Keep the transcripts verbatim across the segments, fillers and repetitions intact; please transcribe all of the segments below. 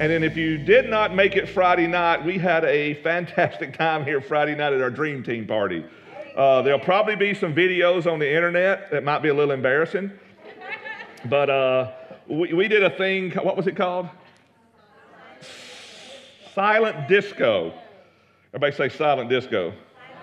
And then if you did not make it Friday night, we had a fantastic time here Friday night at our Dream Team party. Uh, there'll probably be some videos on the internet that might be a little embarrassing. But uh, we, we did a thing, what was it called? Silent disco. Everybody say silent disco.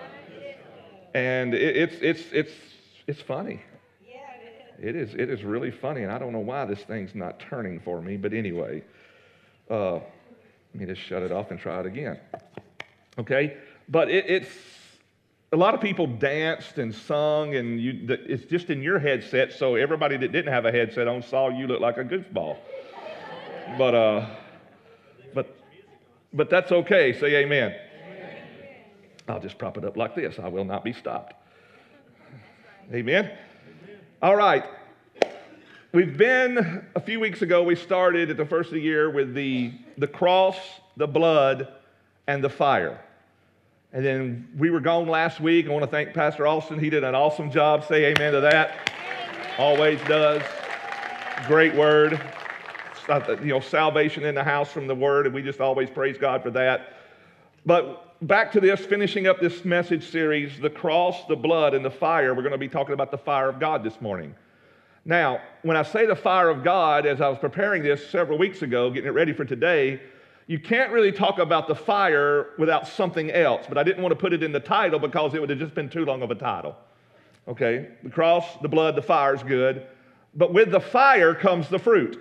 And it, it's it's it's it's funny. It is it is really funny, and I don't know why this thing's not turning for me. But anyway, uh, let me just shut it off and try it again. Okay, but it, it's a lot of people danced and sung, and you, it's just in your headset. So everybody that didn't have a headset on saw you look like a goofball. But uh, but but that's okay. Say amen. I'll just prop it up like this. I will not be stopped. Amen. All right. We've been, a few weeks ago, we started at the first of the year with the, the cross, the blood, and the fire. And then we were gone last week. I want to thank Pastor Austin. He did an awesome job. Say amen to that. Amen. Always does. Great word. You know, salvation in the house from the word, and we just always praise God for that. But back to this, finishing up this message series, the cross, the blood, and the fire. We're going to be talking about the fire of God this morning. Now, when I say the fire of God, as I was preparing this several weeks ago, getting it ready for today, you can't really talk about the fire without something else. But I didn't want to put it in the title because it would have just been too long of a title. Okay, the cross, the blood, the fire is good. But with the fire comes the fruit.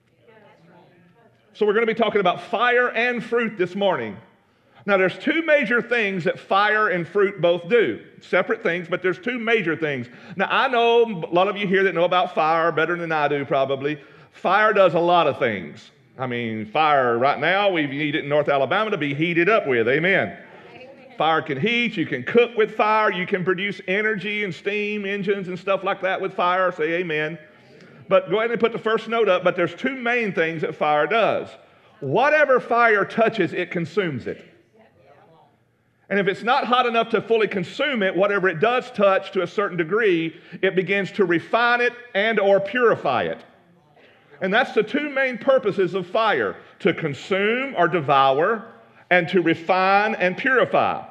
So we're going to be talking about fire and fruit this morning. Now, there's two major things that fire and fruit both do. Separate things, but there's two major things. Now, I know a lot of you here that know about fire better than I do, probably. Fire does a lot of things. I mean, fire right now, we need it in North Alabama to be heated up with. Amen. Amen. Fire can heat. You can cook with fire. You can produce energy and steam engines and stuff like that with fire. Say amen. But go ahead and put the first note up. But there's two main things that fire does. Whatever fire touches, it consumes it. And if it's not hot enough to fully consume it, whatever it does touch to a certain degree, it begins to refine it and or purify it. And that's the two main purposes of fire, to consume or devour and to refine and purify.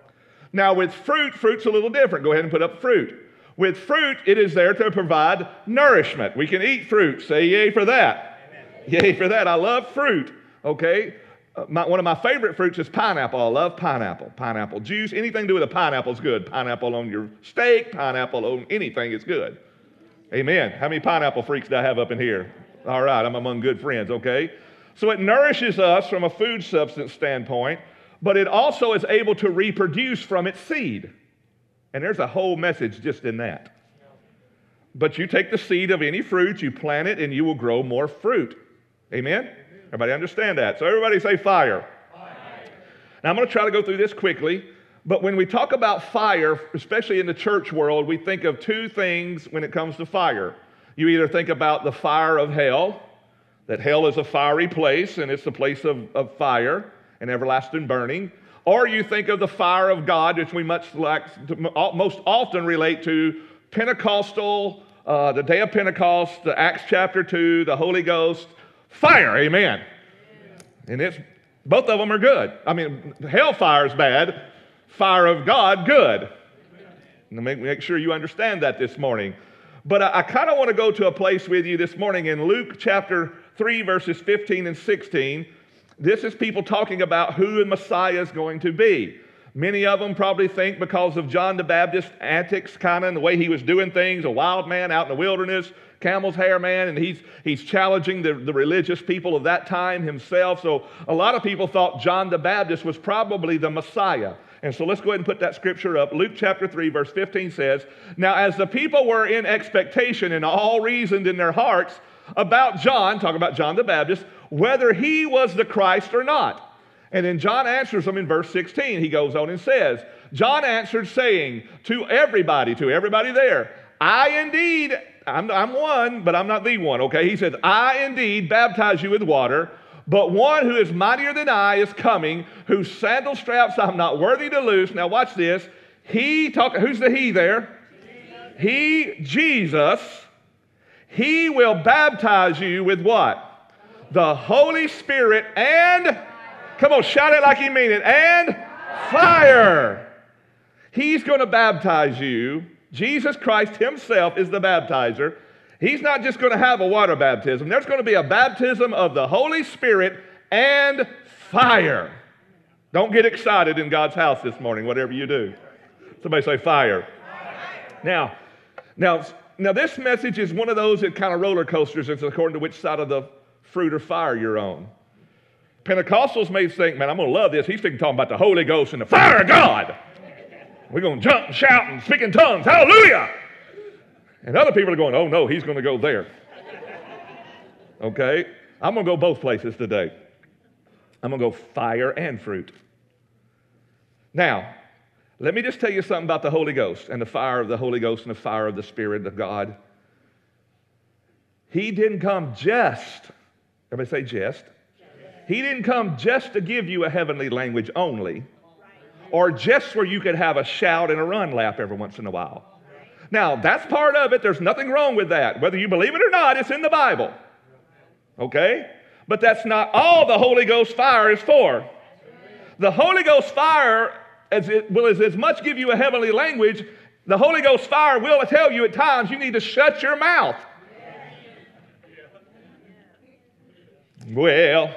Now with fruit, fruit's a little different. Go ahead and put up fruit. With fruit, it is there to provide nourishment. We can eat fruit. Say yay for that. Amen. Yay for that. I love fruit. Okay. My, one of my favorite fruits is pineapple. I love pineapple. Pineapple juice, anything to do with a pineapple is good. Pineapple on your steak, pineapple on anything is good. Amen. How many pineapple freaks do I have up in here? All right, I'm among good friends, okay? So it nourishes us from a food substance standpoint, but it also is able to reproduce from its seed. And there's a whole message just in that. But you take the seed of any fruit, you plant it, and you will grow more fruit. Amen? Everybody understand that? So everybody say fire. Fire. Now I'm going to try to go through this quickly, but when we talk about fire, especially in the church world, we think of two things when it comes to fire. You either think about the fire of hell, that hell is a fiery place, and it's a place of, of fire and everlasting burning, or you think of the fire of God, which we much like to, most often relate to Pentecostal, uh, the day of Pentecost, the Acts chapter two, the Holy Ghost, fire, amen. And it's both of them are good. I mean, hellfire is bad. Fire of God, good. And make, make sure you understand that this morning. But I, I kind of want to go to a place with you this morning in Luke chapter three, verses fifteen and sixteen. This is people talking about who the Messiah is going to be. Many of them probably think because of John the Baptist's antics, kind of, and the way he was doing things, a wild man out in the wilderness, camel's hair man, and he's he's challenging the, the religious people of that time himself. So a lot of people thought John the Baptist was probably the Messiah. And so let's go ahead and put that scripture up. Luke chapter three, verse fifteen says, "Now as the people were in expectation and all reasoned in their hearts about John," talking about John the Baptist, "whether he was the Christ or not." And then John answers them in verse sixteen. He goes on and says, "John answered, saying to everybody, to everybody there, I indeed, I'm, I'm one, but I'm not the one," okay? He said, "I indeed baptize you with water, but one who is mightier than I is coming, whose sandal straps I'm not worthy to loose." Now watch this. He, talk, who's the he there? Jesus. He, Jesus, he will baptize you with what? the Holy Spirit and, come on, shout it like you mean it, and fire. He's going to baptize you. Jesus Christ himself is the baptizer. He's not just going to have a water baptism. There's going to be a baptism of the Holy Spirit and fire. Don't get excited in God's house this morning, whatever you do. Somebody say fire. Now, now, now this message is one of those that kind of roller coasters. It's according to which side of the fruit or fire you're on. Pentecostals may think, man, I'm going to love this. He's talking about the Holy Ghost and the fire of God. We're going to jump and shout and speak in tongues. Hallelujah. And other people are going, oh, no, he's going to go there. Okay? I'm going to go both places today. I'm going to go fire and fruit. Now, let me just tell you something about the Holy Ghost and the fire of the Holy Ghost and the fire of the Spirit of God. He didn't come just, everybody say just. He didn't come just to give you a heavenly language only, or just where you could have a shout and a run lap every once in a while. Now, that's part of it. There's nothing wrong with that. Whether you believe it or not, it's in the Bible. Okay? But that's not all the Holy Ghost fire is for. The Holy Ghost fire, as it will as, as much give you a heavenly language, the Holy Ghost fire will tell you at times you need to shut your mouth. Well,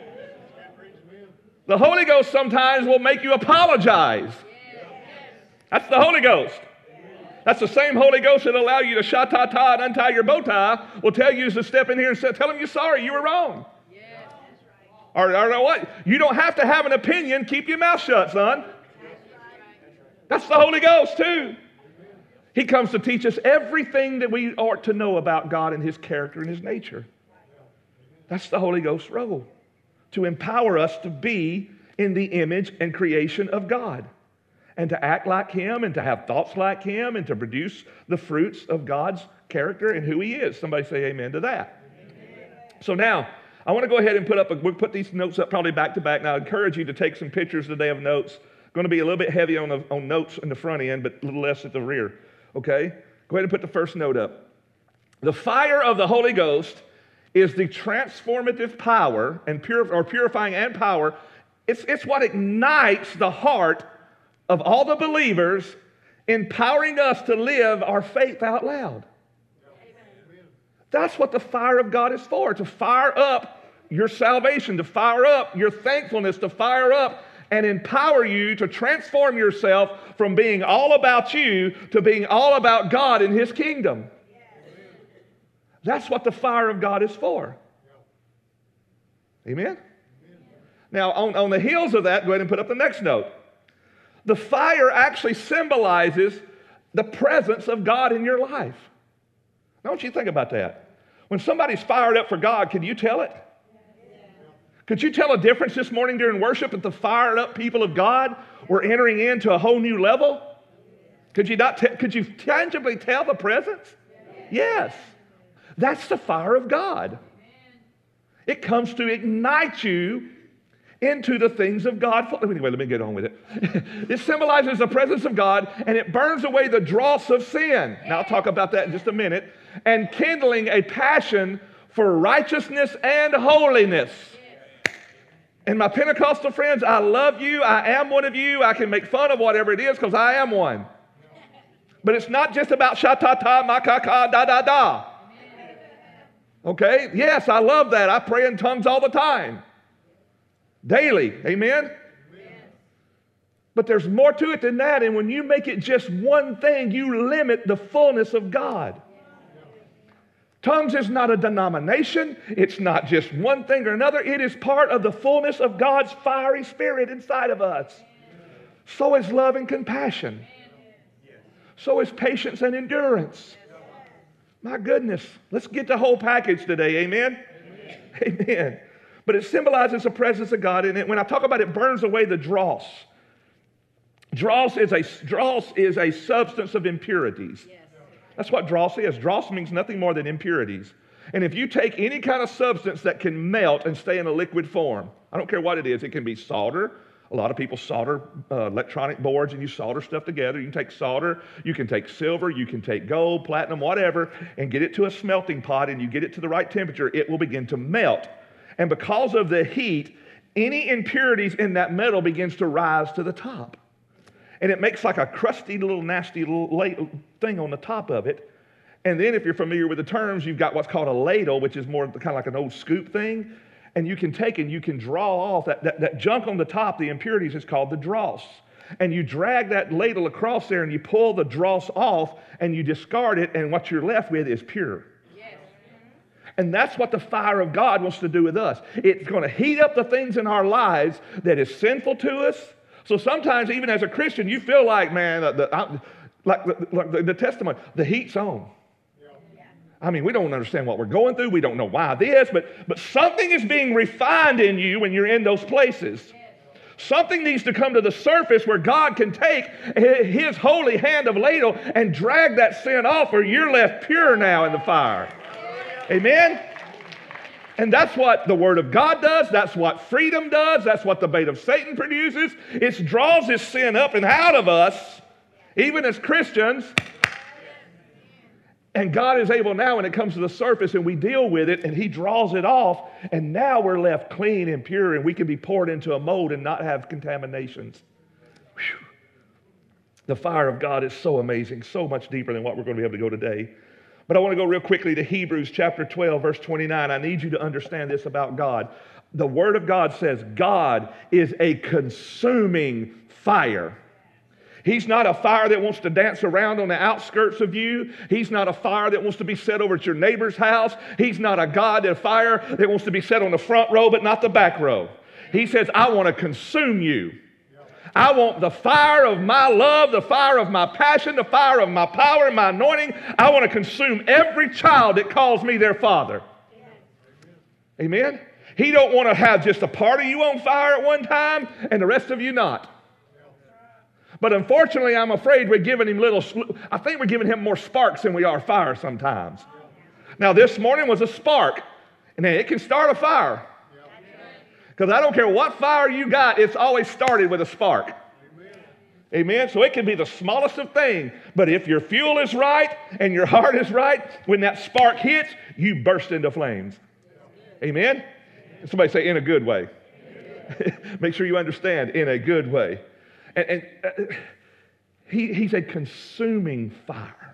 the Holy Ghost sometimes will make you apologize. That's the Holy Ghost. That's the same Holy Ghost that will allow you to sha-ta-ta and untie your bow tie, will tell you to step in here and say, tell him you're sorry, you were wrong. Yeah, that's right. Or, or what? You don't have to have an opinion. Keep your mouth shut, son. That's the Holy Ghost too. He comes to teach us everything that we ought to know about God and his character and his nature. That's the Holy Ghost's role, to empower us to be in the image and creation of God, and to act like him, and to have thoughts like him, and to produce the fruits of God's character and who he is. Somebody say amen to that. Amen. So now, I want to go ahead and put up, a, we'll put these notes up probably back to back. Now, I encourage you to take some pictures today of notes. Going to be a little bit heavy on, the, on notes in the front end, but a little less at the rear. Okay? Go ahead and put the first note up. The fire of the Holy Ghost is the transformative power, and pure, or purifying and power. It's, it's what ignites the heart of all the believers, empowering us to live our faith out loud. Amen. That's what the fire of God is for, to fire up your salvation, to fire up your thankfulness, to fire up and empower you to transform yourself from being all about you to being all about God and his kingdom. That's what the fire of God is for. Amen? Now, on, on the heels of that, go ahead and put up the next note. The fire actually symbolizes the presence of God in your life. Now, I want you to think about that. When somebody's fired up for God, can you tell it? Could you tell a difference this morning during worship that the fired up people of God were entering into a whole new level? Could you not? Te- could you tangibly tell the presence? Yes. That's the fire of God. It comes to ignite you into the things of God. Anyway, let me get on with it. It symbolizes the presence of God, and it burns away the dross of sin. Now, I'll talk about that in just a minute. And kindling a passion for righteousness and holiness. And my Pentecostal friends, I love you. I am one of you. I can make fun of whatever it is because I am one. But it's not just about sha-ta-ta, ma-ka-ka, da-da-da. Okay? Yes, I love that. I pray in tongues all the time. Daily. Amen? Amen? But there's more to it than that. And when you make it just one thing, you limit the fullness of God. Tongues is not a denomination. It's not just one thing or another. It is part of the fullness of God's fiery spirit inside of us. So is love and compassion. So is patience and endurance. My goodness. Let's get the whole package today. Amen? Amen. Amen. But it symbolizes the presence of God. And it, when I talk about it, burns away the dross. Dross is a, dross is a substance of impurities. Yes. That's what dross is. Dross means nothing more than impurities. And if you take any kind of substance that can melt and stay in a liquid form, I don't care what it is. It can be solder. A lot of people solder uh, electronic boards, and you solder stuff together. You can take solder, you can take silver, you can take gold, platinum, whatever, and get it to a smelting pot, and you get it to the right temperature, it will begin to melt. And because of the heat, any impurities in that metal begins to rise to the top. And it makes like a crusty little nasty little thing on the top of it. And then if you're familiar with the terms, you've got what's called a ladle, which is more kind of like an old scoop thing. And you can take and you can draw off that, that, that junk on the top, the impurities, is called the dross. And you drag that ladle across there and you pull the dross off and you discard it, and what you're left with is pure. Yes. And that's what the fire of God wants to do with us. It's going to heat up the things in our lives that is sinful to us. So sometimes, even as a Christian, you feel like, man, the, the, like, the, like the, the testimony, the heat's on. I mean, we don't understand what we're going through. We don't know why this, but, but something is being refined in you when you're in those places. Something needs to come to the surface where God can take his holy hand of ladle and drag that sin off, or you're left pure now in the fire. Amen? And that's what the Word of God does. That's what freedom does. That's what the bait of Satan produces. It draws this sin up and out of us, even as Christians. And God is able now, when it comes to the surface and we deal with it, and he draws it off, and now we're left clean and pure, and we can be poured into a mold and not have contaminations. Whew. The fire of God is so amazing, so much deeper than what we're going to be able to go today. But I want to go real quickly to Hebrews chapter twelve, verse twenty-nine. I need you to understand this about God. The Word of God says God is a consuming fire. He's not a fire that wants to dance around on the outskirts of you. He's not a fire that wants to be set over at your neighbor's house. He's not a God, a fire that wants to be set on the front row but not the back row. He says, I want to consume you. I want the fire of my love, the fire of my passion, the fire of my power and my anointing. I want to consume every child that calls me their father. Amen? He don't want to have just a part of you on fire at one time and the rest of you not. But unfortunately, I'm afraid we're giving him little, I think we're giving him more sparks than we are fire sometimes. Now, this morning was a spark, and it can start a fire. Because I don't care what fire you got, it's always started with a spark. Amen? So it can be the smallest of things, but if your fuel is right and your heart is right, when that spark hits, you burst into flames. Amen? Somebody say, in a good way. Make sure you understand, in a good way. And, and uh, he, he's a consuming fire.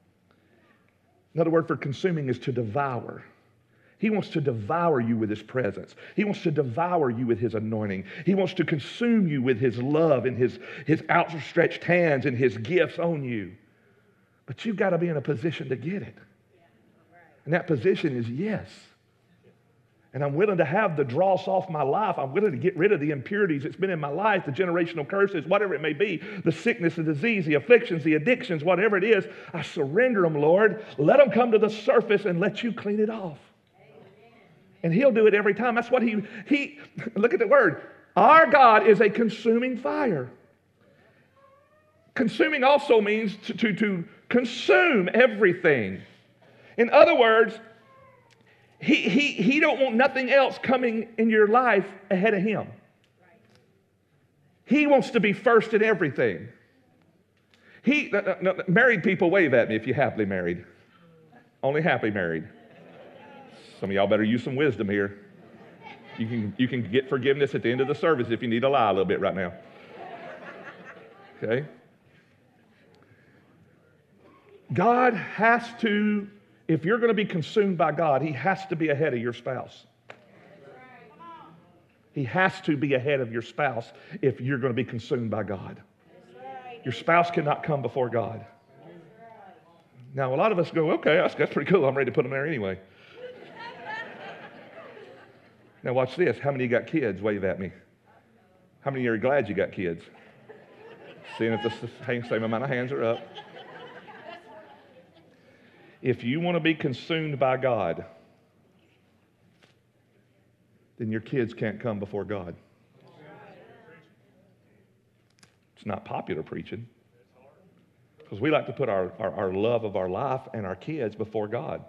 Another word for consuming is to devour. He wants to devour you with his presence. He wants to devour you with his anointing. He wants to consume you with his love and his, his outstretched hands and his gifts on you. But you've got to be in a position to get it. And that position is yes. And I'm willing to have the dross off my life. I'm willing to get rid of the impurities that's been in my life, the generational curses, whatever it may be, the sickness, the disease, the afflictions, the addictions, whatever it is. I surrender them, Lord. Let them come to the surface and let you clean it off. And he'll do it every time. That's what he, he, look at the word. Our God is a consuming fire. Consuming also means to, to, to consume everything. In other words, He, he, he don't want nothing else coming in your life ahead of him. He wants to be first in everything. He, no, no, married people, wave at me if you're happily married. Only happily married. Some of y'all better use some wisdom here. You can, you can get forgiveness at the end of the service if you need to lie a little bit right now. Okay? God has to, if you're going to be consumed by God, he has to be ahead of your spouse. He has to be ahead of your spouse if you're going to be consumed by God. Your spouse cannot come before God. Now, a lot of us go, okay, that's, that's pretty cool. I'm ready to put them there anyway. Now, watch this. How many of you got kids? Wave at me. How many of you are glad you got kids? Seeing if the same amount of hands are up. If you want to be consumed by God, then your kids can't come before God. It's not popular preaching, because we like to put our, our, our love of our life and our kids before God.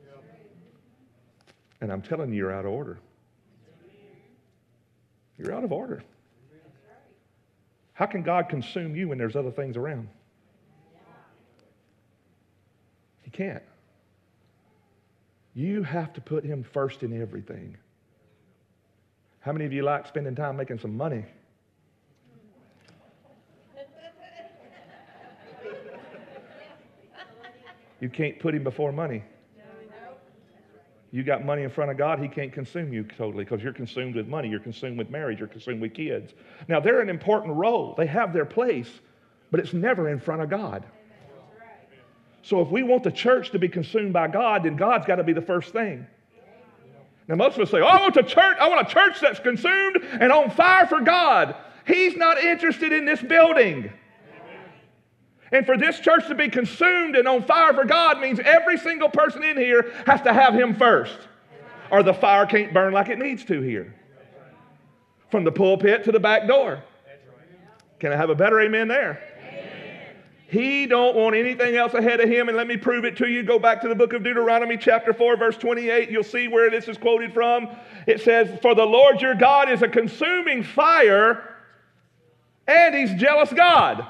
And I'm telling you, you're out of order. You're out of order. How can God consume you when there's other things around? He can't. You have to put him first in everything. How many of you like spending time making some money? You can't put him before money. You got money in front of God, he can't consume you totally because you're consumed with money, you're consumed with marriage, you're consumed with kids. Now, they're an important role. They have their place, but it's never in front of God. So if we want the church to be consumed by God, then God's got to be the first thing. Now, most of us say, oh, I want a church, I want a church that's consumed and on fire for God. He's not interested in this building. And for this church to be consumed and on fire for God means every single person in here has to have him first, or the fire can't burn like it needs to here. From the pulpit to the back door. Can I have a better amen there? He don't want anything else ahead of him, and let me prove it to you. Go back to the book of Deuteronomy chapter four, verse twenty-eight. You'll see where this is quoted from. It says, for the Lord your God is a consuming fire, and he's jealous God.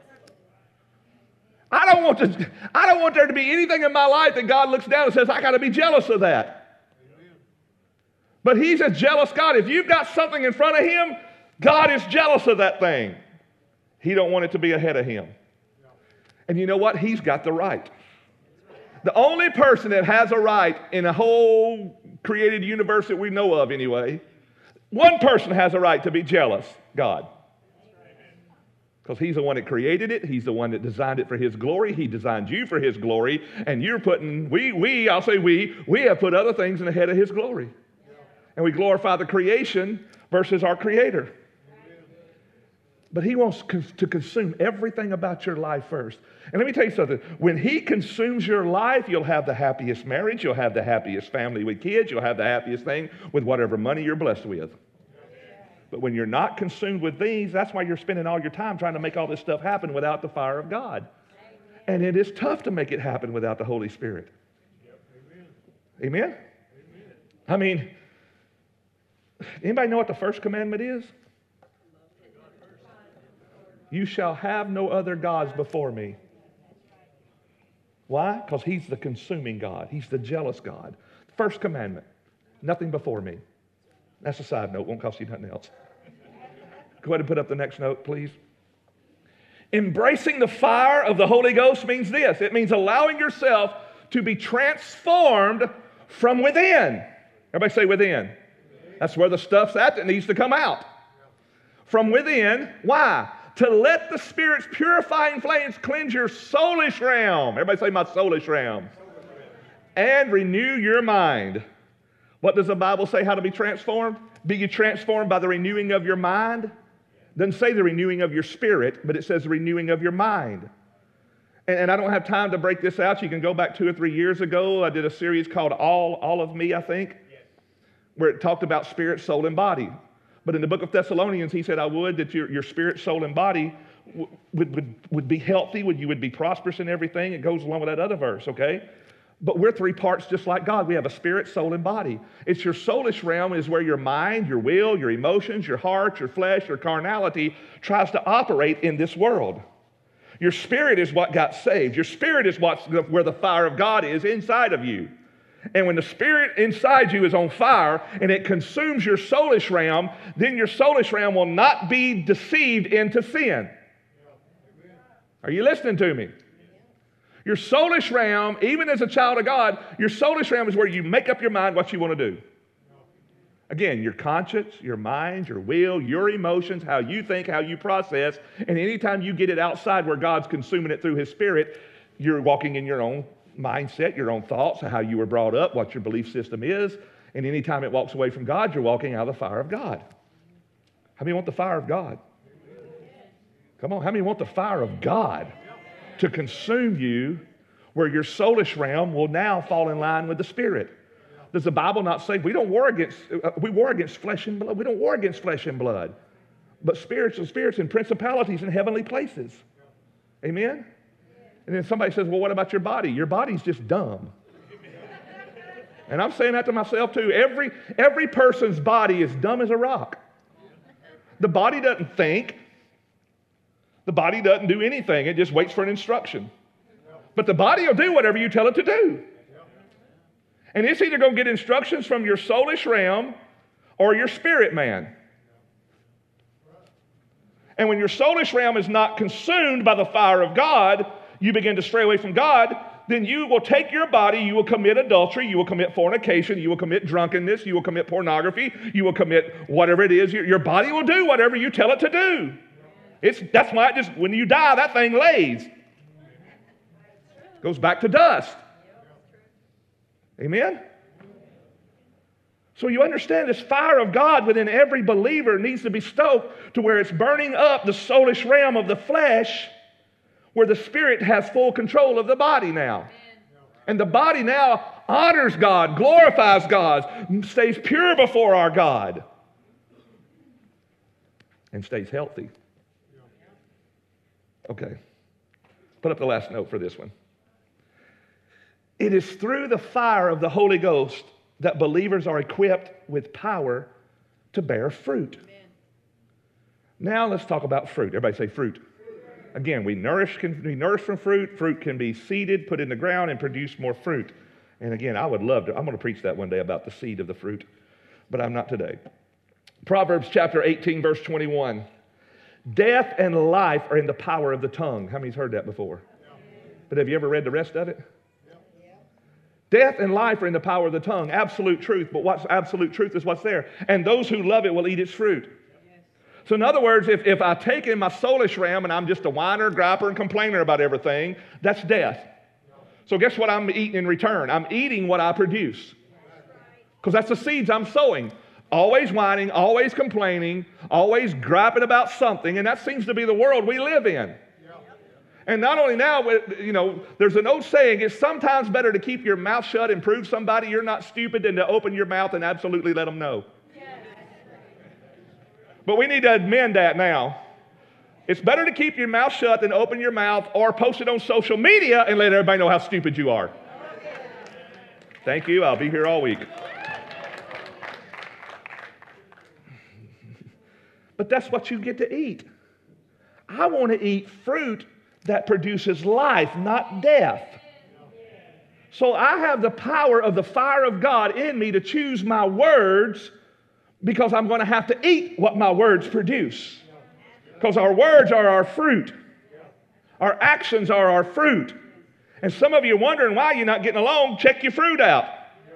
I don't want to, I don't want there to be anything in my life that God looks down and says, I got to be jealous of that. But he's a jealous God. If you've got something in front of him, God is jealous of that thing. He don't want it to be ahead of him. And you know what? He's got the right. The only person that has a right in a whole created universe that we know of anyway, one person has a right to be jealous, God. Because he's the one that created it. He's the one that designed it for his glory. He designed you for his glory. And you're putting, we, we, I'll say we, we have put other things in the head of his glory. And we glorify the creation versus our creator. But he wants to consume everything about your life first. And let me tell you something. When he consumes your life, you'll have the happiest marriage. You'll have the happiest family with kids. You'll have the happiest thing with whatever money you're blessed with. But when you're not consumed with these, that's why you're spending all your time trying to make all this stuff happen without the fire of God. And it is tough to make it happen without the Holy Spirit. Amen? Amen? I mean, anybody know what the first commandment is? You shall have no other gods before me. Why? Because he's the consuming God. He's the jealous God. First commandment, nothing before me. That's a side note. Won't cost you nothing else. Go ahead and put up the next note, please. Embracing the fire of the Holy Ghost means this. It means allowing yourself to be transformed from within. Everybody say within. That's where the stuff's at that needs to come out. From within. Why? To let the Spirit's purifying flames cleanse your soulish realm. Everybody say my soulish realm. And renew your mind. What does the Bible say how to be transformed? Be you transformed by the renewing of your mind? Doesn't say the renewing of your spirit, but it says the renewing of your mind. And, and I don't have time to break this out. You can go back two or three years ago. I did a series called All, All of Me, I think, yes, where it talked about spirit, soul, and body. But in the book of Thessalonians, he said, I would that your, your spirit, soul, and body w- would, would, would be healthy, would you would be prosperous in everything. It goes along with that other verse, okay? But we're three parts just like God. We have a spirit, soul, and body. It's your soulish realm is where your mind, your will, your emotions, your heart, your flesh, your carnality tries to operate in this world. Your spirit is what got saved. Your spirit is what's where the fire of God is inside of you. And when the spirit inside you is on fire and it consumes your soulish realm, then your soulish realm will not be deceived into sin. Are you listening to me? Your soulish realm, even as a child of God, your soulish realm is where you make up your mind what you want to do. Again, your conscience, your mind, your will, your emotions, how you think, how you process, and anytime you get it outside where God's consuming it through His Spirit, you're walking in your own mindset, your own thoughts, how you were brought up, what your belief system is, and anytime it walks away from God, you're walking out of the fire of God. How many want the fire of God? Come on, how many want the fire of God to consume you where your soulish realm will now fall in line with the Spirit? Does the Bible not say we don't war against, uh, we war against flesh and blood? We don't war against flesh and blood, but spiritual spirits and principalities in heavenly places. Amen? And then somebody says, well, what about your body? Your body's just dumb. And I'm saying that to myself too. Every, every person's body is dumb as a rock. The body doesn't think. The body doesn't do anything. It just waits for an instruction. But the body will do whatever you tell it to do. And it's either going to get instructions from your soulish realm or your spirit man. And when your soulish realm is not consumed by the fire of God, you begin to stray away from God, then you will take your body, you will commit adultery, you will commit fornication, you will commit drunkenness, you will commit pornography, you will commit whatever it is. Your, your body will do whatever you tell it to do. It's, that's why it just, when you die, that thing lays. Goes back to dust. Amen? So you understand this fire of God within every believer needs to be stoked to where it's burning up the soulish realm of the flesh, where the spirit has full control of the body now. And the body now honors God, glorifies God, stays pure before our God, and stays healthy. Okay. Put up the last note for this one. It is through the fire of the Holy Ghost that believers are equipped with power to bear fruit. Amen. Now let's talk about fruit. Everybody say fruit. Again, we nourish can be nourished from fruit. Fruit can be seeded, put in the ground, and produce more fruit. And again, I would love to. I'm going to preach that one day about the seed of the fruit, but I'm not today. Proverbs chapter eighteen, verse twenty-one. Death and life are in the power of the tongue. How many's heard that before? But have you ever read the rest of it? Death and life are in the power of the tongue. Absolute truth. But what's absolute truth is what's there. And those who love it will eat its fruit. So in other words, if, if I take in my soulish realm and I'm just a whiner, griper, and complainer about everything, that's death. So guess what I'm eating in return? I'm eating what I produce. Because that's the seeds I'm sowing. Always whining, always complaining, always griping about something. And that seems to be the world we live in. And not only now, you know, there's an old saying, it's sometimes better to keep your mouth shut and prove somebody you're not stupid than to open your mouth and absolutely let them know. Yes. But we need to amend that now. It's better to keep your mouth shut than open your mouth or post it on social media and let everybody know how stupid you are. Thank you. I'll be here all week. But that's what you get to eat. I want to eat fruit that produces life, not death. So I have the power of the fire of God in me to choose my words, because I'm going to have to eat what my words produce. Because our words are our fruit. Our actions are our fruit. And some of you are wondering why you're not getting along. Check your fruit out.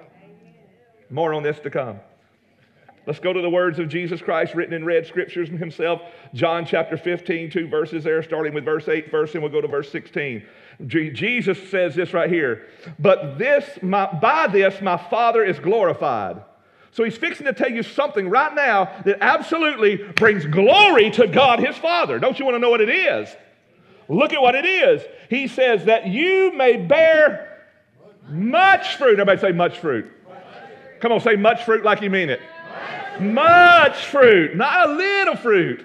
More on this to come. Let's go to the words of Jesus Christ written in red scriptures himself. John chapter fifteen, two verses there, starting with verse eight first, and we'll go to verse sixteen. Jesus says this right here. But this, my, by this my Father is glorified. So he's fixing to tell you something right now that absolutely brings glory to God his Father. Don't you want to know what it is? Look at what it is. He says that you may bear much fruit. Everybody say much fruit. Come on, say much fruit like you mean it. Much fruit, not a little fruit.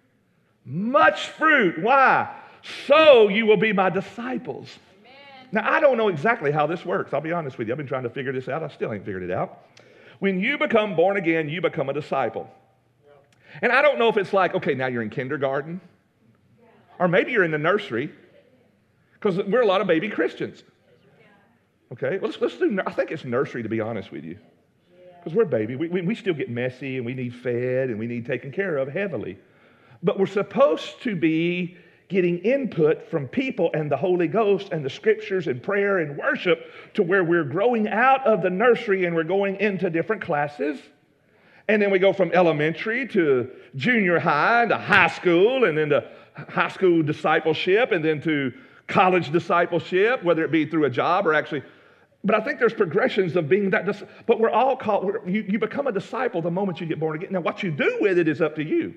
Much fruit. Why? So you will be my disciples. Amen. Now, I don't know exactly how this works. I'll be honest with you. I've been trying to figure this out. I still ain't figured it out. When you become born again, you become a disciple. And I don't know if it's like, okay, now you're in kindergarten. Or maybe you're in the nursery. Because we're a lot of baby Christians. Okay, let's, let's do, I think it's nursery, to be honest with you. Because we're baby. We, we, we still get messy and we need fed and we need taken care of heavily. But we're supposed to be getting input from people and the Holy Ghost and the scriptures and prayer and worship to where we're growing out of the nursery and we're going into different classes. And then we go from elementary to junior high to high school and then to high school discipleship and then to college discipleship, whether it be through a job or actually. But I think there's progressions of being that, dis- but we're all called, we're, you, you become a disciple the moment you get born again. Now, what you do with it is up to you.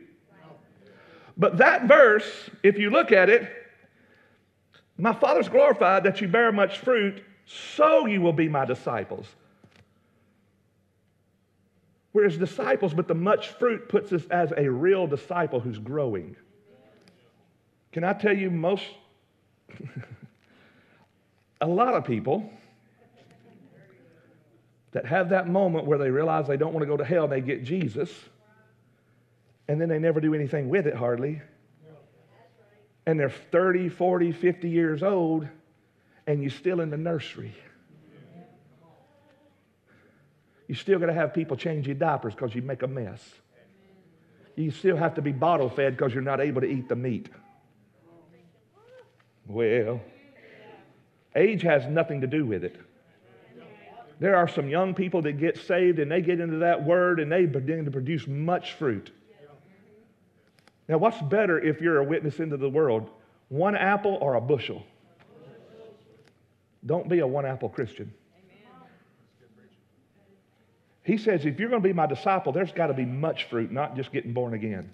But that verse, if you look at it, my Father's glorified that you bear much fruit, so you will be my disciples. Whereas disciples, but the much fruit puts us as a real disciple who's growing. Can I tell you, most, a lot of people that have that moment where they realize they don't want to go to hell, they get Jesus, and then they never do anything with it hardly. And they're thirty, forty, fifty years old, and you're still in the nursery. You still got to have people change your diapers because you make a mess. You still have to be bottle fed because you're not able to eat the meat. Well, age has nothing to do with it. There are some young people that get saved and they get into that word and they begin to produce much fruit. Now, what's better if you're a witness into the world? One apple or a bushel? Don't be a one-apple Christian. He says, if you're going to be my disciple, there's got to be much fruit, not just getting born again.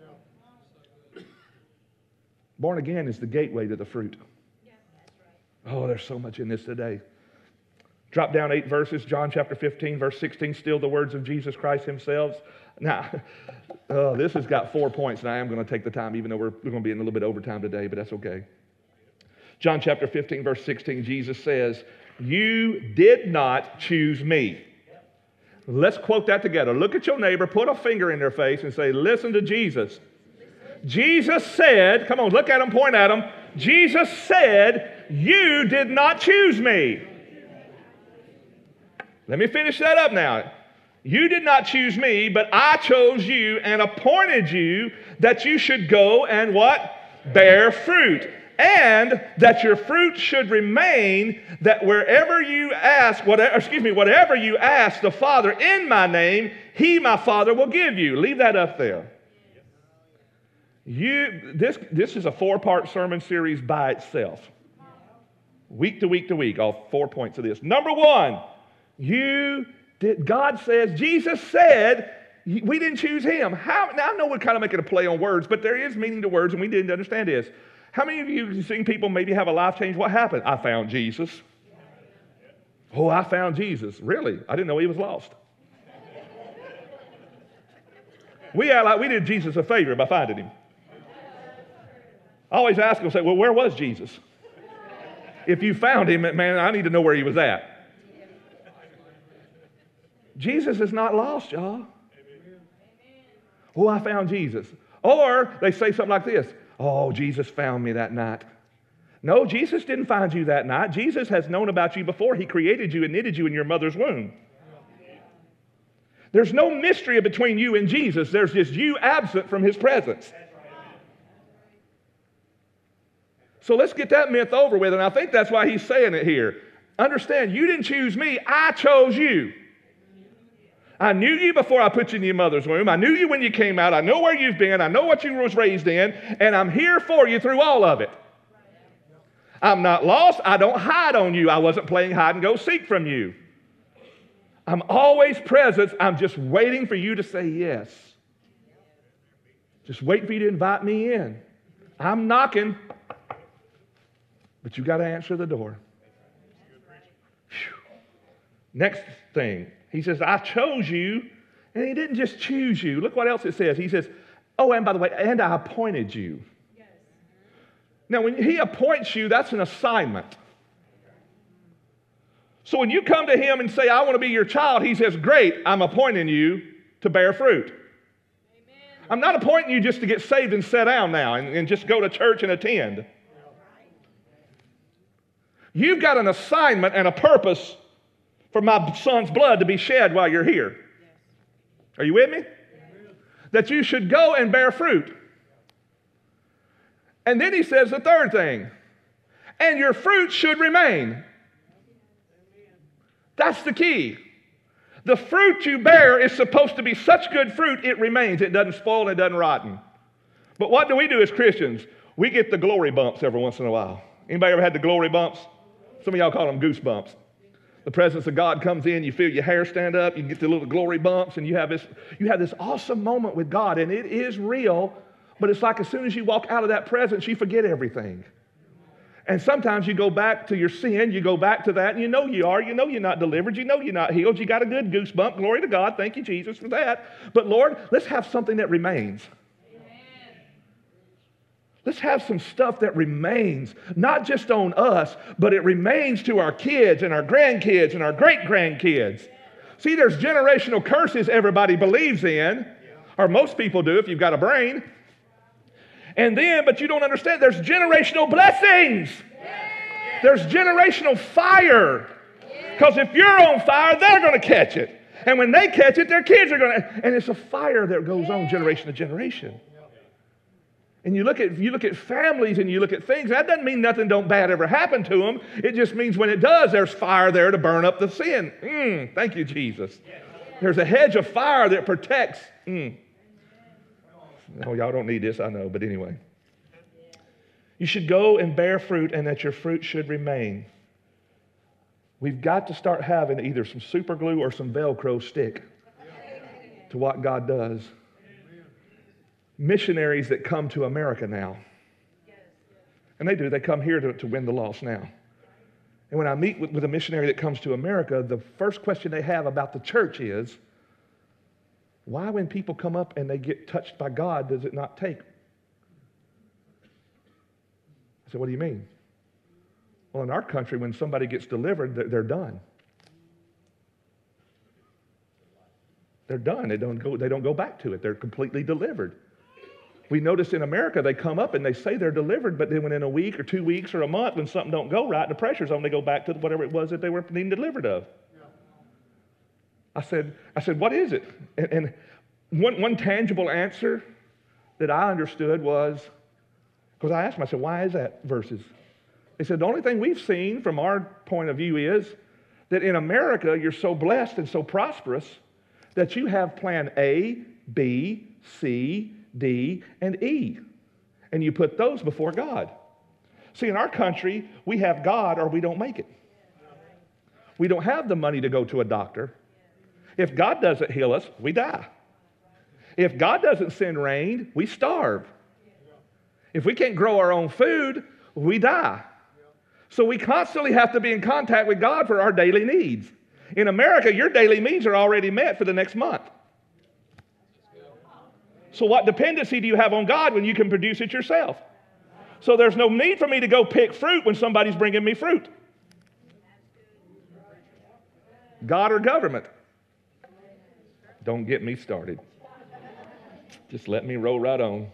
Born again is the gateway to the fruit. Oh, there's so much in this today. Drop down eight verses. John chapter fifteen, verse sixteen, still the words of Jesus Christ himself. Now, oh, this has got four points, and I am going to take the time, even though we're, we're going to be in a little bit overtime today, but that's okay. John chapter fifteen, verse sixteen, Jesus says, you did not choose me. Let's quote that together. Look at your neighbor, put a finger in their face and say, listen to Jesus. Jesus said, come on, look at him, point at him. Jesus said, you did not choose me. Let me finish that up now. You did not choose me, but I chose you and appointed you that you should go and what? Bear fruit. And that your fruit should remain, that wherever you ask, whatever, excuse me, whatever you ask the Father in my name, he, my Father, will give you. Leave that up there. You, this, this is a four-part sermon series by itself. Week to week to week, all four points of this. Number one, you did, God says, Jesus said, we didn't choose him. How? Now, I know we're kind of making a play on words, but there is meaning to words, and we didn't understand this. How many of you have seen people maybe have a life change? What happened? I found Jesus. Oh, I found Jesus. Really? I didn't know he was lost. We act like we did Jesus a favor by finding him. I always ask them, say, well, where was Jesus? If you found him, man, I need to know where he was at. Jesus is not lost, y'all. Oh, I found Jesus. Or they say something like this. Oh, Jesus found me that night. No, Jesus didn't find you that night. Jesus has known about you before. He created you and knitted you in your mother's womb. There's no mystery between you and Jesus. There's just you absent from his presence. So let's get that myth over with, and I think that's why he's saying it here. Understand, you didn't choose me. I chose you. I knew you before I put you in your mother's womb. I knew you when you came out. I know where you've been. I know what you was raised in. And I'm here for you through all of it. I'm not lost. I don't hide on you. I wasn't playing hide and go seek from you. I'm always present. I'm just waiting for you to say yes. Just waiting for you to invite me in. I'm knocking. But you got to answer the door. Whew. Next thing. He says, I chose you, and he didn't just choose you. Look what else it says. He says, oh, and by the way, and I appointed you. Yes. Now, when he appoints you, that's an assignment. So when you come to him and say, I want to be your child, he says, great, I'm appointing you to bear fruit. Amen. I'm not appointing you just to get saved and sit down now and, and just go to church and attend. You've got an assignment and a purpose for my son's blood to be shed while you're here. Are you with me? That you should go and bear fruit. And then he says the third thing, and your fruit should remain. That's the key. The fruit you bear is supposed to be such good fruit, it remains. It doesn't spoil and it doesn't rotten. But what do we do as Christians? We get the glory bumps every once in a while. Anybody ever had the glory bumps? Some of y'all call them goosebumps. The presence of God comes in, you feel your hair stand up, you get the little glory bumps, and you have this, you have this awesome moment with God, and it is real, but it's like as soon as you walk out of that presence, you forget everything. And sometimes you go back to your sin, you go back to that, and you know you are, you know you're not delivered, you know you're not healed, you got a good goosebump, glory to God, thank you Jesus for that. But Lord, let's have something that remains. Let's have some stuff that remains, not just on us, but it remains to our kids and our grandkids and our great-grandkids. See, there's generational curses everybody believes in, or most people do if you've got a brain. And then, but you don't understand, there's generational blessings. There's generational fire. Because if you're on fire, they're going to catch it. And when they catch it, their kids are going to, and it's a fire that goes on generation to generation. And you look at you look at families and you look at things, that doesn't mean nothing don't bad ever happen to them. It just means when it does, there's fire there to burn up the sin. Mm, thank you, Jesus. There's a hedge of fire that protects. Mm. Oh, y'all don't need this, I know, but anyway. You should go and bear fruit, and that your fruit should remain. We've got to start having either some super glue or some Velcro stick to what God does. Missionaries that come to America now, and they do, they come here to, to win the lost now. And when I meet with, with a missionary that comes to America, the first question they have about the church is, why when people come up and they get touched by God, does it not take? I said, what do you mean? Well, in our country, when somebody gets delivered, they're, they're done. They're done. They don't go, they don't go back to it. They're completely delivered. We notice in America, they come up and they say they're delivered, but then within a week or two weeks or a month, when something don't go right, the pressure's on, they go back to whatever it was that they were being delivered of. I said, I said, what is it? And, and one, one tangible answer that I understood was, because I asked them, I said, why is that verses? They said, the only thing we've seen from our point of view is that in America, you're so blessed and so prosperous that you have plan A, B, C, D, and E. And you put those before God. See, in our country, we have God or we don't make it. We don't have the money to go to a doctor. If God doesn't heal us, we die. If God doesn't send rain, we starve. If we can't grow our own food, we die. So we constantly have to be in contact with God for our daily needs. In America, your daily needs are already met for the next month. So what dependency do you have on God when you can produce it yourself? So there's no need for me to go pick fruit when somebody's bringing me fruit. God or government? Don't get me started. Just let me roll right on.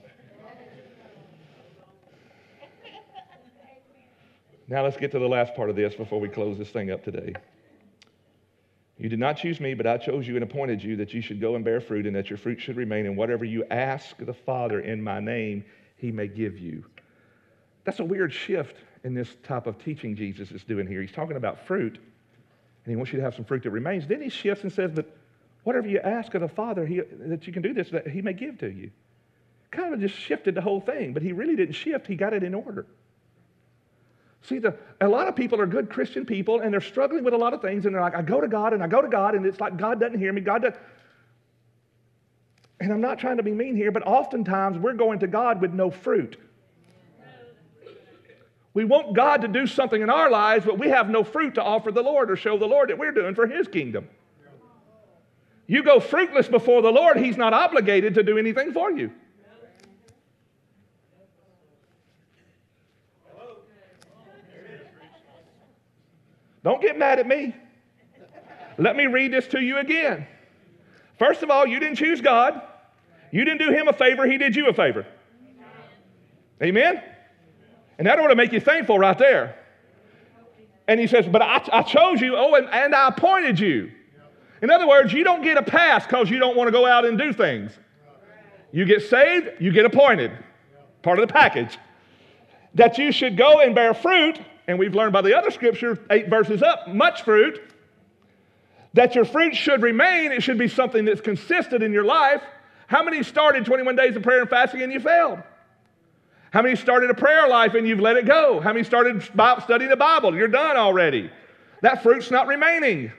Now let's get to the last part of this before we close this thing up today. You did not choose me, but I chose you and appointed you that you should go and bear fruit and that your fruit should remain. And whatever you ask the Father in my name, he may give you. That's a weird shift in this type of teaching Jesus is doing here. He's talking about fruit, and he wants you to have some fruit that remains. Then he shifts and says, but whatever you ask of the Father, he, that you can do this, that he may give to you. Kind of just shifted the whole thing, but he really didn't shift. He got it in order. See, the, a lot of people are good Christian people, and they're struggling with a lot of things, and they're like, I go to God, and I go to God, and it's like God doesn't hear me. God doesn't. And I'm not trying to be mean here, but oftentimes we're going to God with no fruit. We want God to do something in our lives, but we have no fruit to offer the Lord or show the Lord that we're doing for his kingdom. You go fruitless before the Lord, he's not obligated to do anything for you. Don't get mad at me. Let me read this to you again. First of all, you didn't choose God. You didn't do him a favor. He did you a favor. Amen? And that ought to make you thankful right there. And he says, but I, I chose you, oh, and, and I appointed you. In other words, you don't get a pass because you don't want to go out and do things. You get saved, you get appointed. Part of the package. That you should go and bear fruit. And we've learned by the other scripture, eight verses up, much fruit, that your fruit should remain. It should be something that's consistent in your life. How many started twenty-one days of prayer and fasting and you failed? How many started a prayer life and you've let it go? How many started studying the Bible? You're done already. That fruit's not remaining.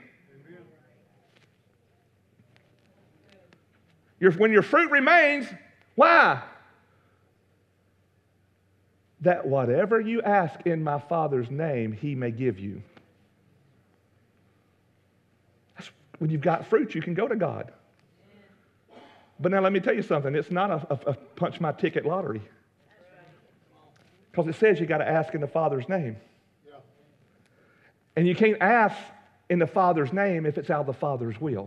Your, when your fruit remains, why? That whatever you ask in my Father's name, he may give you. That's, when you've got fruit, you can go to God. But now let me tell you something. It's not a, a, a punch my ticket lottery. Because it says you got to ask in the Father's name. And you can't ask in the Father's name if it's out of the Father's will.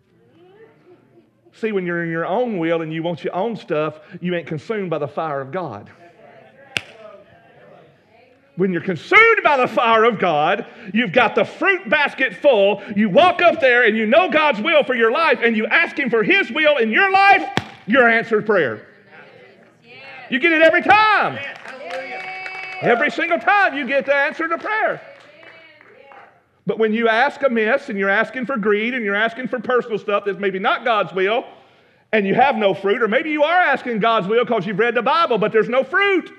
See, when you're in your own will and you want your own stuff, you ain't consumed by the fire of God. When you're consumed by the fire of God, you've got the fruit basket full, you walk up there and you know God's will for your life and you ask Him for His will in your life, your answered prayer. You get it every time. Every single time you get the answer to prayer. But when you ask amiss and you're asking for greed and you're asking for personal stuff that's maybe not God's will and you have no fruit, or maybe you are asking God's will because you've read the Bible but there's no fruit.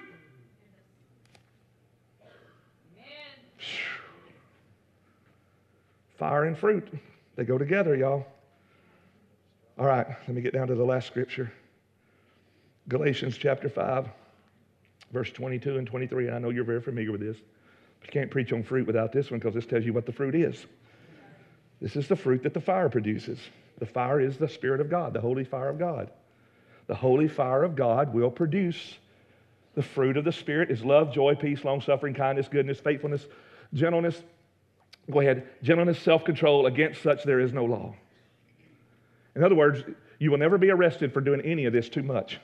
Fire and fruit, they go together, y'all. All right, let me get down to the last scripture. Galatians chapter five, verse twenty-two and twenty-three. And I know you're very familiar with this. But you can't preach on fruit without this one because this tells you what the fruit is. This is the fruit that the fire produces. The fire is the Spirit of God, the holy fire of God. The holy fire of God will produce the fruit of the Spirit is love, joy, peace, long-suffering, kindness, goodness, faithfulness, gentleness. Go ahead. Gentleness, self-control. Against such there is no law. In other words, you will never be arrested for doing any of this too much.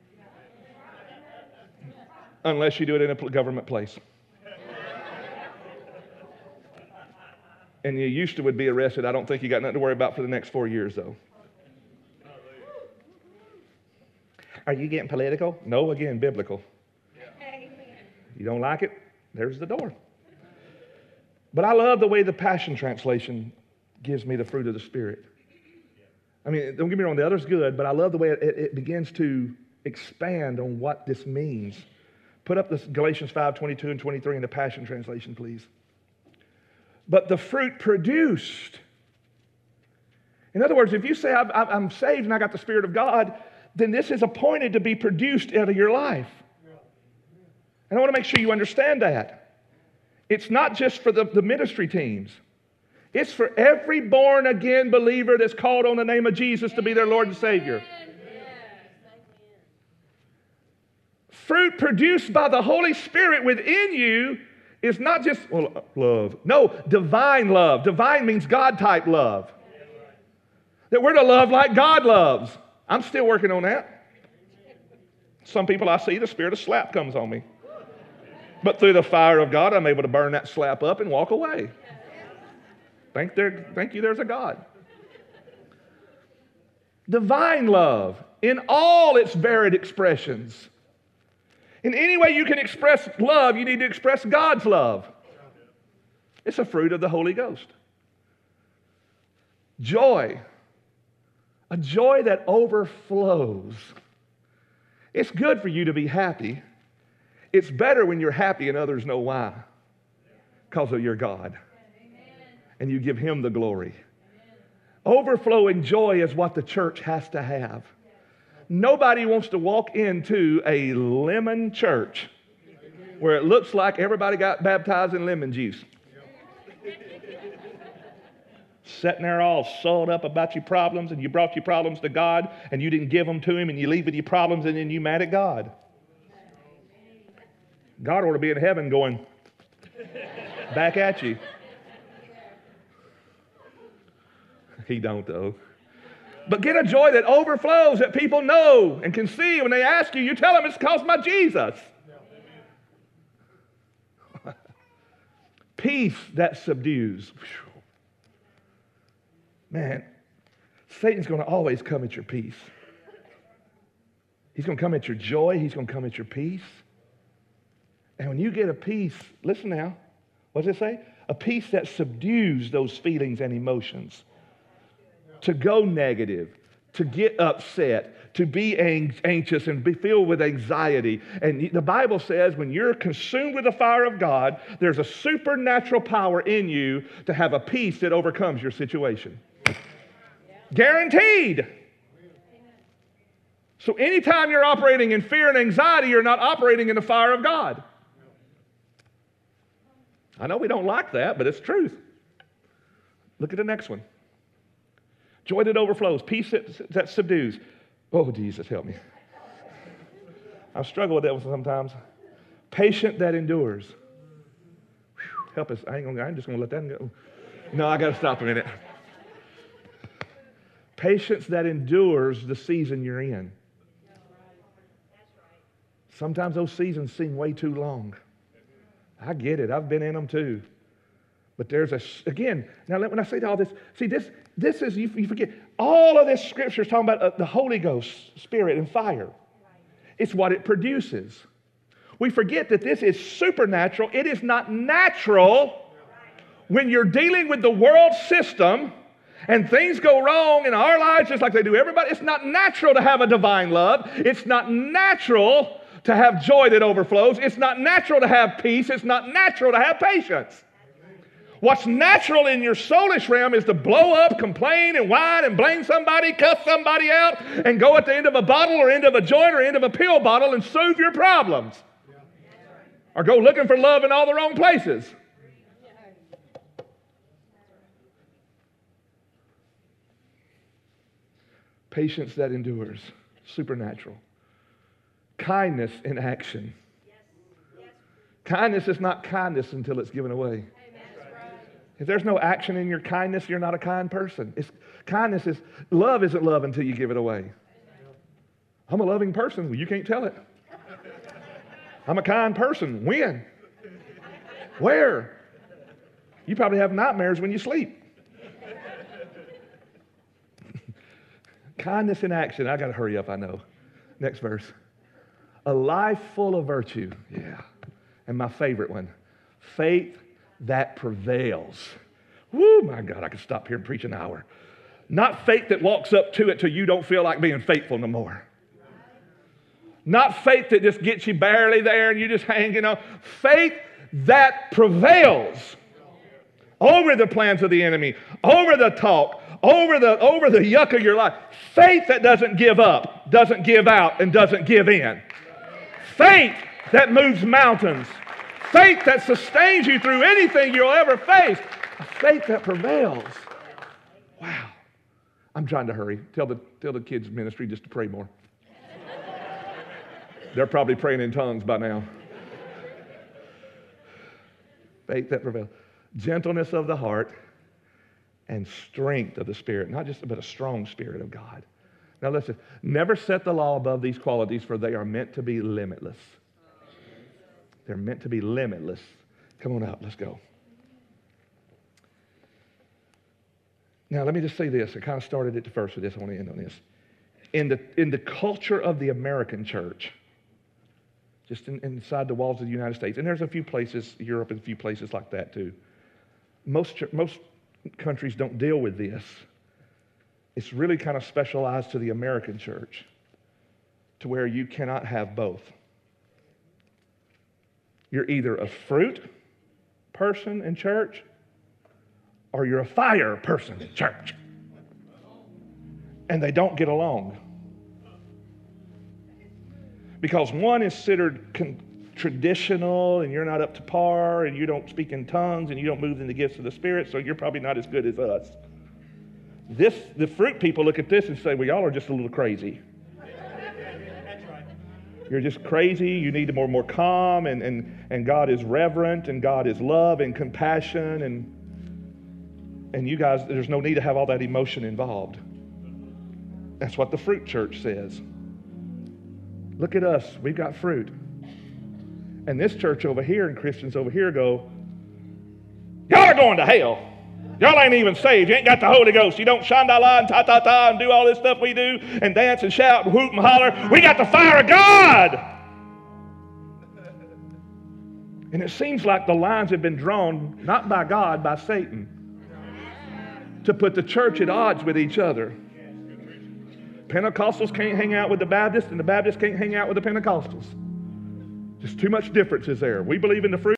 Unless you do it in a government place. And you used to would be arrested. I don't think you got nothing to worry about for the next four years, though. Are you getting political? No, again, biblical. You don't like it? There's the door. But I love the way the Passion Translation gives me the fruit of the Spirit. I mean, don't get me wrong, the other's good, but I love the way it, it begins to expand on what this means. Put up this Galatians five, twenty-two and twenty-three in the Passion Translation, please. But the fruit produced. In other words, if you say, I'm saved and I got the Spirit of God, then this is appointed to be produced out of your life. And I want to make sure you understand that. It's not just for the, the ministry teams. It's for every born-again believer that's called on the name of Jesus to be their Lord and Savior. Fruit produced by the Holy Spirit within you is not just well, love. No, divine love. Divine means God-type love. That we're to love like God loves. I'm still working on that. Some people I see, the spirit of slap comes on me. But through the fire of God, I'm able to burn that slap up and walk away. Thank, there, thank you, there's a God. Divine love in all its varied expressions. In any way you can express love, you need to express God's love. It's a fruit of the Holy Ghost. Joy. A joy that overflows. It's good for you to be happy. It's better when you're happy and others know why. Because of your God. And you give Him the glory. Overflowing joy is what the church has to have. Nobody wants to walk into a lemon church where it looks like everybody got baptized in lemon juice. Sitting there all sewed up about your problems, and you brought your problems to God and you didn't give them to Him, and you leave with your problems and then you mad at God. God ought to be in heaven going back at you. He don't, though. But get a joy that overflows, that people know and can see. When they ask you, you tell them it's because of my Jesus. Peace that subdues. Man, Satan's going to always come at your peace. He's going to come at your joy. He's going to come at your peace. And when you get a peace, listen now, what does it say? A peace that subdues those feelings and emotions. To go negative, to get upset, to be anxious and be filled with anxiety. And the Bible says when you're consumed with the fire of God, there's a supernatural power in you to have a peace that overcomes your situation. Yeah. Guaranteed. So anytime you're operating in fear and anxiety, you're not operating in the fire of God. I know we don't like that, but it's truth. Look at the next one. Joy that overflows, peace that, that subdues. Oh, Jesus, help me. I struggle with that one sometimes. Patient that endures. Whew, help us. I ain't gonna, I'm just going to let that go. No, I got to stop a minute. Patience that endures the season you're in. Sometimes those seasons seem way too long. I get it. I've been in them too. But there's a, again, now when I say all this, see this, this is, you, you forget, all of this scripture is talking about uh, the Holy Ghost, Spirit, and fire. It's what it produces. We forget that this is supernatural. It is not natural when you're dealing with the world system and things go wrong in our lives just like they do everybody. It's not natural to have a divine love. It's not natural to have joy that overflows. It's not natural to have peace. It's not natural to have patience. What's natural in your soulish realm is to blow up, complain, and whine, and blame somebody, cuss somebody out, and go at the end of a bottle or end of a joint or end of a pill bottle and soothe your problems. Or go looking for love in all the wrong places. Patience that endures, supernatural. Kindness in action. Kindness is not kindness until it's given away. If there's no action in your kindness, you're not a kind person. It's, kindness is, love isn't love until you give it away. I'm a loving person. Well, you can't tell it. I'm a kind person. When? Where? You probably have nightmares when you sleep. Kindness in action. I got to hurry up, I know. Next verse. A life full of virtue. Yeah. And my favorite one. Faith that prevails. Woo, my God, I could stop here and preach an hour. Not faith that walks up to it till you don't feel like being faithful no more. Not faith that just gets you barely there and you just hanging on. Faith that prevails over the plans of the enemy, over the talk, over the, over the yuck of your life. Faith that doesn't give up, doesn't give out, and doesn't give in. Faith that moves mountains. Faith that sustains you through anything you'll ever face. A faith that prevails. Wow. I'm trying to hurry. Tell the, tell the kids' ministry just to pray more. They're probably praying in tongues by now. Faith that prevails. Gentleness of the heart and strength of the Spirit. Not just, but a strong Spirit of God. Now listen, never set the law above these qualities, for they are meant to be limitless. They're meant to be limitless. Come on out, let's go. Now, let me just say this. I kind of started it first with this. I want to end on this. In the, in the culture of the American church, just in, inside the walls of the United States, and there's a few places, Europe and a few places like that too. Most, most countries don't deal with this. It's really kind of specialized to the American church, to where you cannot have both. You're either a fruit person in church or you're a fire person in church. And they don't get along. Because one is considered con- traditional and you're not up to par and you don't speak in tongues and you don't move in the gifts of the Spirit, so you're probably not as good as us. This, the fruit people look at this and say, well, y'all are just a little crazy. You're just crazy. You need more more calm, and, and, and God is reverent, and God is love and compassion, and and you guys, there's no need to have all that emotion involved. That's what the fruit church says. Look at us. We've got fruit. And this church over here and Christians over here go, y'all are going to hell. Y'all ain't even saved. You ain't got the Holy Ghost. You don't shandala and ta-ta-ta and do all this stuff we do and dance and shout and whoop and holler. We got the fire of God. And it seems like the lines have been drawn, not by God, by Satan, to put the church at odds with each other. Pentecostals can't hang out with the Baptists, and the Baptists can't hang out with the Pentecostals. Just too much difference is there. We believe in the fruit.